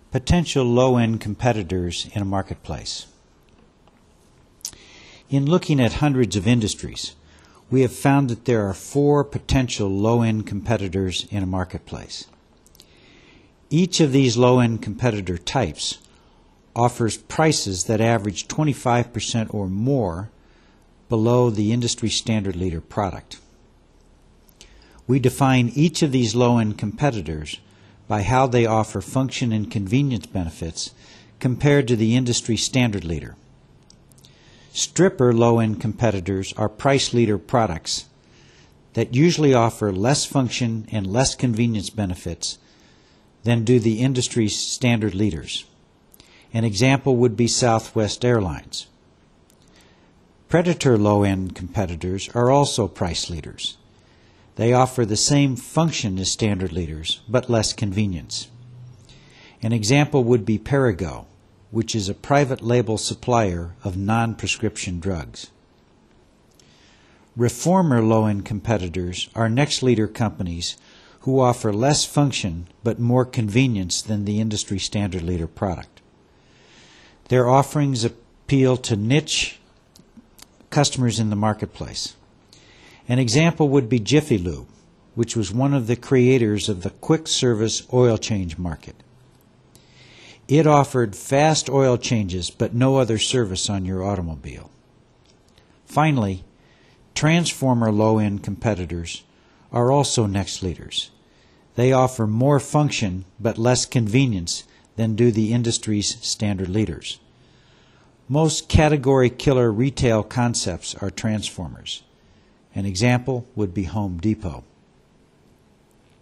Potential low-end competitors in a marketplace. In looking at hundreds of industries, we have found that there are 4 potential low-end competitors in a marketplace. Each of these low-end competitor types offers prices that average 25% or more below the industry standard leader product. We define each of these low-end competitors by how they offer function and convenience benefits compared to the industry standard leader. Stripper low-end competitors are price leader products that usually offer less function and less convenience benefits than do the industry's standard leaders. An example would be Southwest Airlines. Predator low-end competitors are also price leaders. They offer the same function as standard leaders, but less convenience. An example would be Perrigo, which is a private label supplier of non-prescription drugs. Reformer low-end competitors are next leader companies who offer less function but more convenience than the industry standard leader product. Their offerings appeal to niche customers in the marketplace. An example would be Jiffy Lube, which was one of the creators of the quick service oil change market. It offered fast oil changes but no other service on your automobile. Finally, transformer low-end competitors are also next leaders. They offer more function but less convenience than do the industry's standard leaders. Most category killer retail concepts are transformers. An example would be Home Depot.